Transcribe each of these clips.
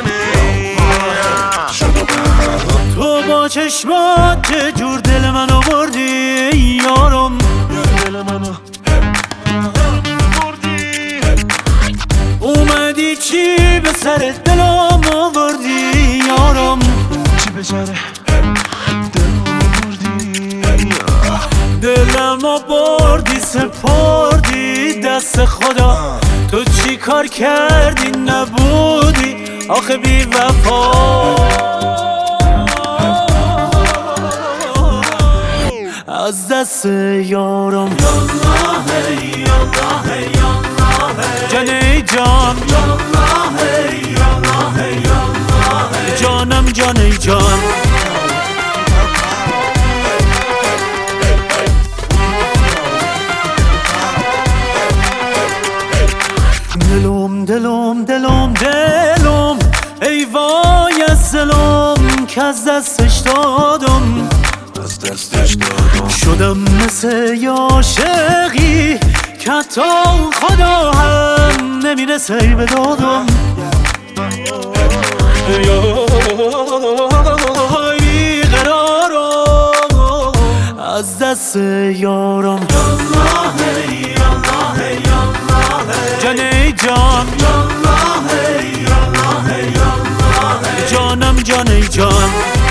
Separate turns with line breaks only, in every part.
تو با چشمات چه جور دل منو بردی یارم، دل منو بردی. اومدی چی به سر دلم آوردی یارم، چی به سر دلم آوردی. دلمو بردی سپردی دست خدا، تو چی کار کردی نبودی آخه بی وفا. از دست یارم یالله یالله یالله، جان ای جان یالله یالله یالله، جانم جان ای جان. دلم دلم دلم دلم ای وای از دلم که از دستش دادم، از دستش دادم. شدم مثل عاشقی که حتی خدا هم نمیرسه به دادم. بیقرارم از دست یارم یالله یالله یالله، جان ای جان یالله یالله یالله، جانم جان ای جان.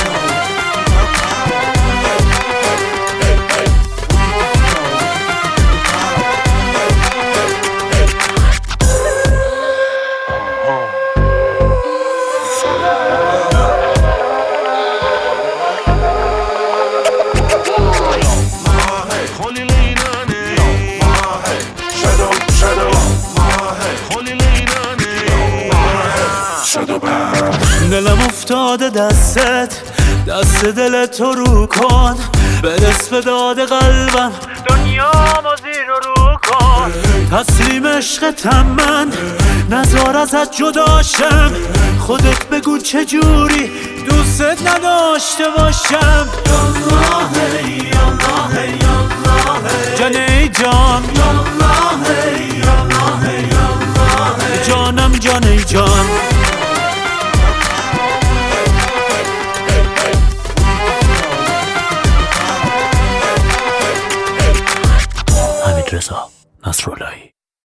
دلم افتاده دستت، دست دل تو رو کن، برس به داد قلبم دنیامو زیر و رو کن. تسلیم عشقتم من نزار ازت جداشم، خودت بگو چجوری دوستت نداشته باشم. یالله یالله یالله، جان ای جان یالله یالله یالله، جانم جان ای جان.